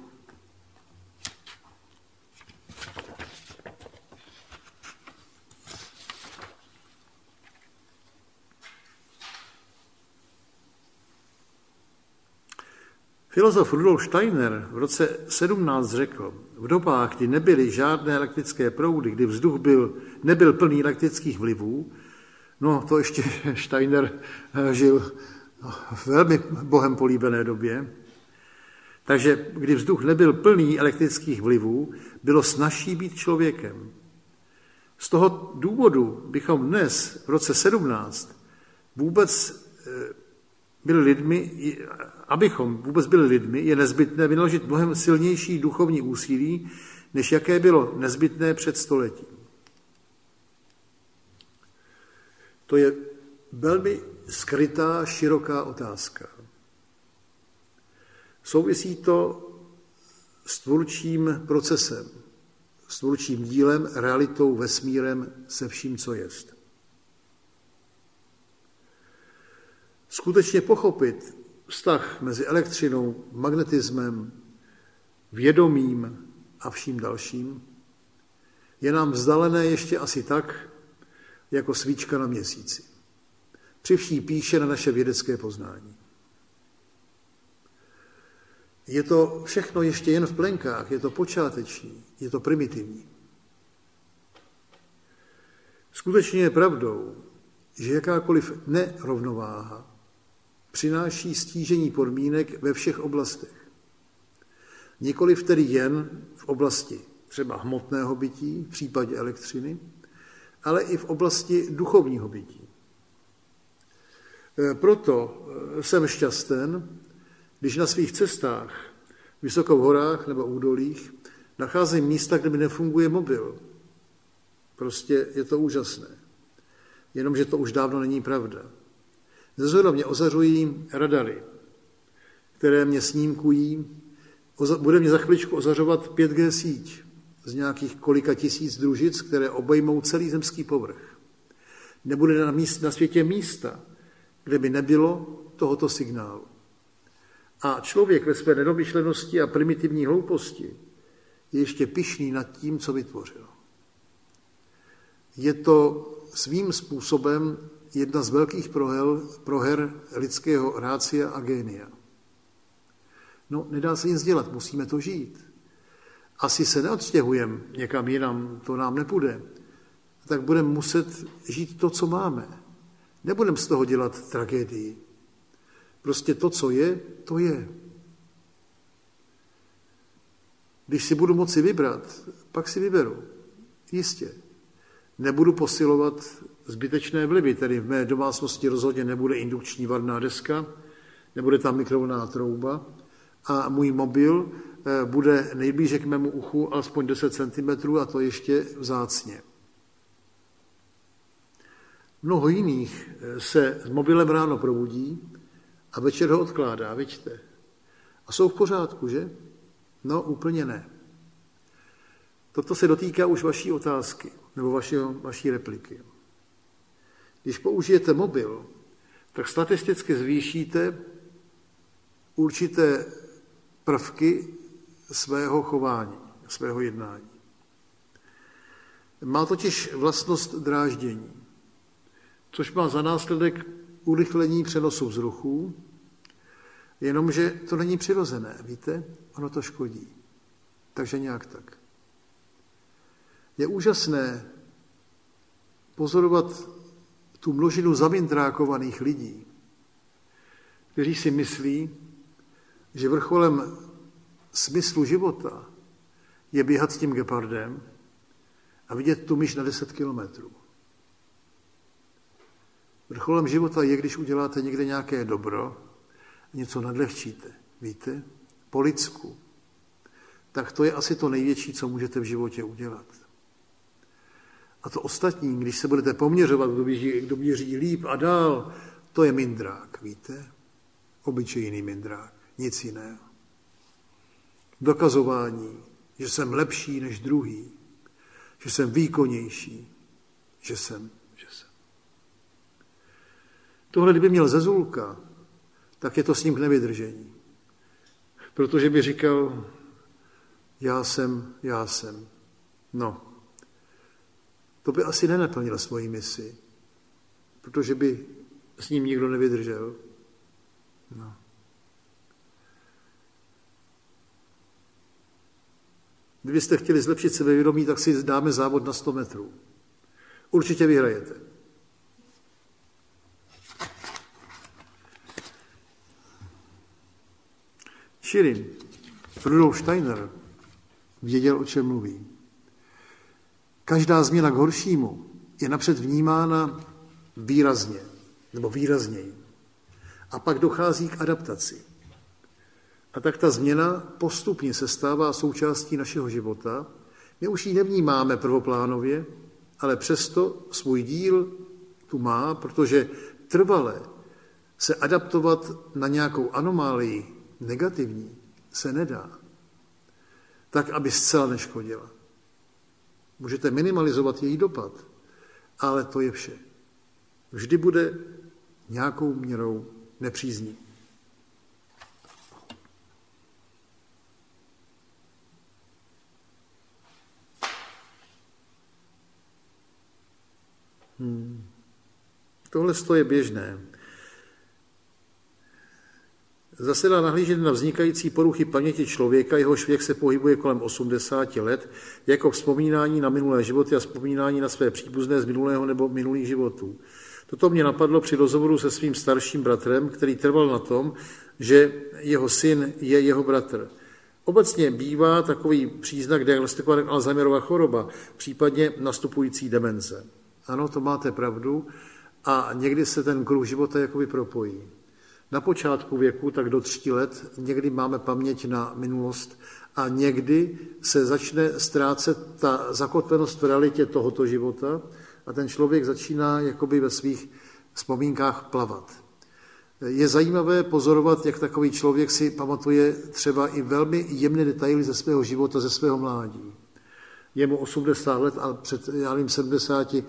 Filozof Rudolf Steiner v roce sedmnáct řekl, v dobách, kdy nebyly žádné elektrické proudy, kdy vzduch byl, nebyl plný elektrických vlivů, no to ještě Steiner žil v velmi Bohem políbené době, takže kdy vzduch nebyl plný elektrických vlivů, bylo snazší být člověkem. Z toho důvodu bychom dnes, v roce sedmnáct, vůbec byli lidmi, abychom vůbec byli lidmi, je nezbytné vynaložit mnohem silnější duchovní úsilí, než jaké bylo nezbytné před stoletím. To je velmi skrytá, široká otázka. Souvisí to s tvůrčím procesem, s tvůrčím dílem, realitou, vesmírem, se vším, co jest. Skutečně pochopit vztah mezi elektřinou, magnetismem, vědomím a vším dalším je nám vzdálené ještě asi tak, jako svíčka na měsíci. Při vší píše na naše vědecké poznání. Je to všechno ještě jen v plenkách, je to počáteční, je to primitivní. Skutečně je pravdou, že jakákoliv nerovnováha přináší stížení podmínek ve všech oblastech. Nikoliv tedy jen v oblasti třeba hmotného bytí, v případě elektřiny, ale i v oblasti duchovního bytí. Proto jsem šťasten, když na svých cestách, vysoko v horách nebo údolích, nacházím místa, kde mi nefunguje mobil. Prostě je to úžasné. Jenomže to už dávno není pravda. Zezora mě ozařují radary, které mě snímkují. Bude mě za chviličku ozařovat pět G síť z nějakých kolika tisíc družic, které obejmou celý zemský povrch. Nebude na, míst, na světě místa, kde by nebylo tohoto signálu. A člověk ve své nedomyšlenosti a primitivní hlouposti je ještě pyšný nad tím, co vytvořil. Je to svým způsobem jedna z velkých prohel, proher lidského rácia a génia. No, nedá se nic dělat, musíme to žít. Asi se neodstěhujeme někam jinam, to nám nepůjde. Tak budeme muset žít to, co máme. Nebudeme z toho dělat tragédii. Prostě to, co je, to je. Když si budu moci vybrat, pak si vyberu. Jistě. Nebudu posilovat zbytečné vlivy, tedy v mé domácnosti rozhodně nebude indukční varná deska, nebude tam mikrovlnná trouba a můj mobil bude nejblíže k mému uchu alespoň deset centimetrů a to ještě vzácně. Mnoho jiných se s mobilem ráno probudí a večer ho odkládá, vidíte. A jsou v pořádku, že? No, úplně ne. Toto se dotýká už vaší otázky, nebo vašeho, vaší repliky. Když použijete mobil, tak statisticky zvýšíte určité prvky svého chování, svého jednání. Má totiž vlastnost dráždění, což má za následek urychlení přenosu vzruchů, jenomže to není přirozené, víte? Ono to škodí. Takže nějak tak. Je úžasné pozorovat tu množinu zamindrákovaných lidí, kteří si myslí, že vrcholem smyslu života je běhat s tím gepardem a vidět tu myš na deset kilometrů. Vrcholem života je, když uděláte někde nějaké dobro, něco nadlehčíte, víte, po lidsku. Tak to je asi to největší, co můžete v životě udělat. A to ostatní, když se budete poměřovat, kdo běží, kdo běží líp a dál, to je mindrák, víte? Obyčejný mindrák, nic jiného. Dokazování, že jsem lepší než druhý, že jsem výkonnější, že jsem, že jsem. Tohle, kdyby měl Zezulka, tak je to s ním k nevydržení. Protože by říkal, já jsem, já jsem. No, to by asi nenaplnil svoji misi, protože by s ním nikdo nevydržel. No. Kdybyste chtěli zlepšit sebevědomí, tak si dáme závod na sto metrů. Určitě vyhrajete. Čili Rudolf Steiner věděl, o čem mluví. Každá změna k horšímu je napřed vnímána výrazně, nebo výrazněji. A pak dochází k adaptaci. A tak ta změna postupně se stává součástí našeho života. My už ji nevnímáme prvoplánově, ale přesto svůj díl tu má, protože trvale se adaptovat na nějakou anomálii negativní se nedá. Tak, aby zcela neškodila. Můžete minimalizovat její dopad, ale to je vše. Vždy bude nějakou měrou nepřízní. Hmm. Tohle je běžné. Zase dá nahlížet na vznikající poruchy paměti člověka, jehož věk se pohybuje kolem osmdesáti let, jako vzpomínání na minulé životy a vzpomínání na své příbuzné z minulého nebo minulých životů. Toto mě napadlo při rozhovoru se svým starším bratrem, který trval na tom, že jeho syn je jeho bratr. Obecně bývá takový příznak diagnostikovaný Alzheimerova choroba, případně nastupující demence. Ano, to máte pravdu a někdy se ten kruh života jakoby propojí. Na počátku věku, tak do tří let, někdy máme paměť na minulost a někdy se začne ztrácet ta zakotvenost v realitě tohoto života a ten člověk začíná jakoby ve svých vzpomínkách plavat. Je zajímavé pozorovat, jak takový člověk si pamatuje třeba i velmi jemné detaily ze svého života, ze svého mládí. Je mu osmdesát let a před, já nevím, sedmdesáti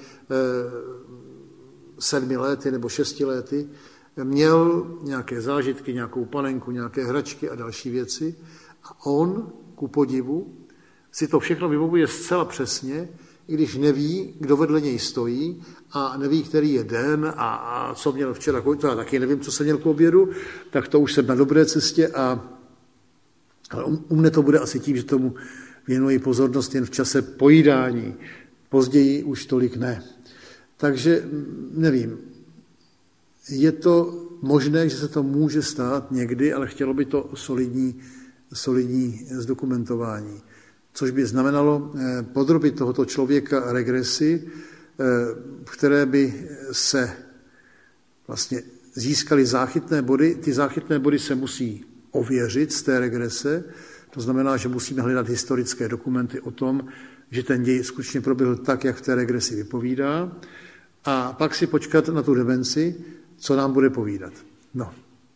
sedmi lety nebo šesti lety měl nějaké zážitky, nějakou panenku, nějaké hračky a další věci a on, ku podivu, si to všechno vybavuje zcela přesně, i když neví, kdo vedle něj stojí a neví, který je den a, a co měl včera, to já taky nevím, co jsem měl k obědu, tak to už jsem na dobré cestě a ale u mne to bude asi tím, že tomu věnuji pozornost jen v čase pojídání. Později už tolik ne. Takže nevím, je to možné, že se to může stát někdy, ale chtělo by to solidní, solidní zdokumentování. Což by znamenalo podrobit tohoto člověka regresi, v které by se vlastně získaly záchytné body. Ty záchytné body se musí ověřit z té regrese, to znamená, že musíme hledat historické dokumenty o tom, že ten děj skutečně proběhl tak, jak v té regresi vypovídá, a pak si počkat na tu demenci, co nám bude povídat. No.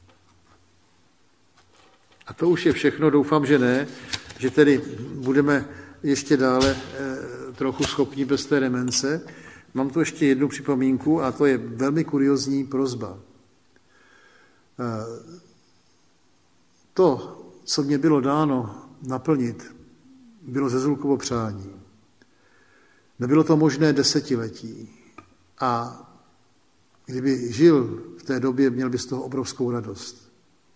A to už je všechno, doufám, že ne, že tedy budeme ještě dále e, trochu schopni bez té demence. Mám tu ještě jednu připomínku a to je velmi kuriózní prosba. E, to, co mě bylo dáno naplnit, bylo Zezulkovo přání. Nebylo to možné desetiletí a kdyby žil v té době, měl by z toho obrovskou radost.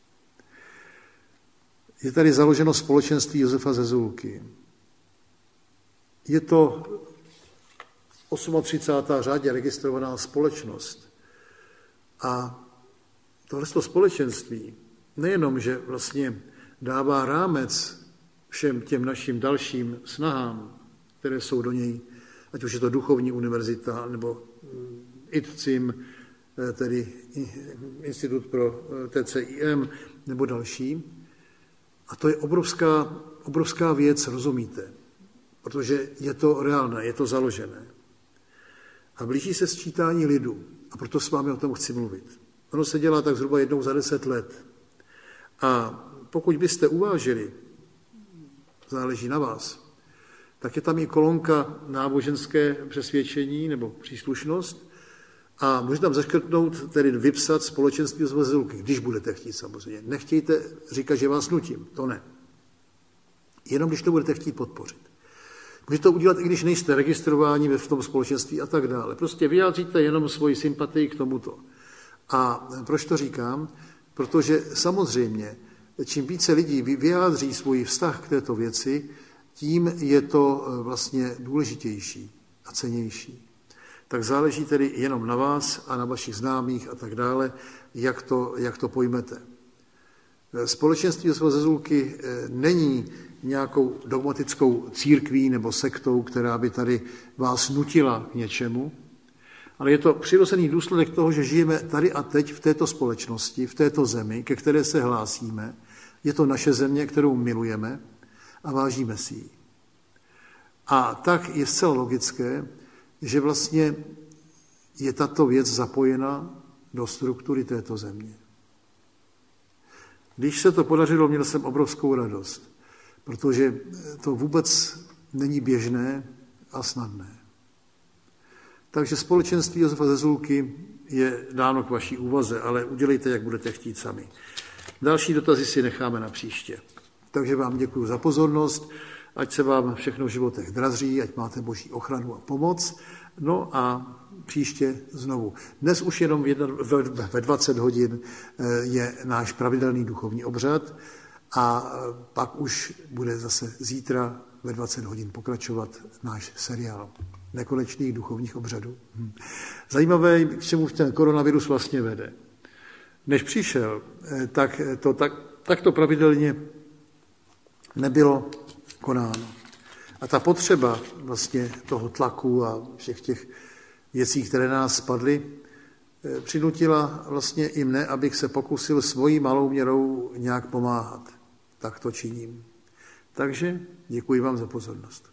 Je tady založeno společenství Josefa Zezulky. Je to třicátá osmá řádě registrovaná společnost. A tohle společenství nejenom, že vlastně dává rámec všem těm našim dalším snahám, které jsou do něj, ať už je to duchovní univerzita, nebo I T C I M, tedy Institut pro T C I M, nebo další. A to je obrovská, obrovská věc, rozumíte? Protože je to reálné, je to založené. A blíží se sčítání lidu. A proto s vámi o tom chci mluvit. Ono se dělá tak zhruba jednou za deset let. A pokud byste uvážili, záleží na vás, tak je tam i kolonka náboženské přesvědčení nebo příslušnost a můžete tam zaškrtnout, tedy vypsat společenství z Zezulky, když budete chtít samozřejmě. Nechtějte říkat, že vás nutím, to ne. Jenom když to budete chtít podpořit. Můžete to udělat, i když nejste registrováni v tom společenství a tak dále. Prostě vyjádříte jenom svoji sympatii k tomuto. A proč to říkám? Protože samozřejmě, čím více lidí vyjádří svůj vztah k této věci, tím je to vlastně důležitější a cennější. Tak záleží tedy jenom na vás a na vašich známých a tak dále, jak to, jak to pojmete. Společenství Josefa Zezulky není nějakou dogmatickou církví nebo sektou, která by tady vás nutila k něčemu, ale je to přirozený důsledek toho, že žijeme tady a teď v této společnosti, v této zemi, ke které se hlásíme. Je to naše země, kterou milujeme a vážíme si ji. A tak je zcela logické, že vlastně je tato věc zapojena do struktury této země. Když se to podařilo, měl jsem obrovskou radost, protože to vůbec není běžné a snadné. Takže společenství Josefa Zezulky je dáno k vaší úvaze, ale udělejte, jak budete chtít sami. Další dotazy si necháme na příště. Takže vám děkuji za pozornost, ať se vám všechno v životech daří, ať máte boží ochranu a pomoc. No a příště znovu. Dnes už jenom ve dvacet hodin je náš pravidelný duchovní obřad a pak už bude zase zítra ve dvacet hodin pokračovat náš seriál nekonečných duchovních obřadů. Zajímavé, k čemu ten koronavirus vlastně vede. Než přišel, tak to, tak, tak to pravidelně nebylo konáno. A ta potřeba vlastně toho tlaku a všech těch věcí, které nás spadly, přinutila vlastně i mne, abych se pokusil svojí malou měrou nějak pomáhat. Tak to činím. Takže děkuji vám za pozornost.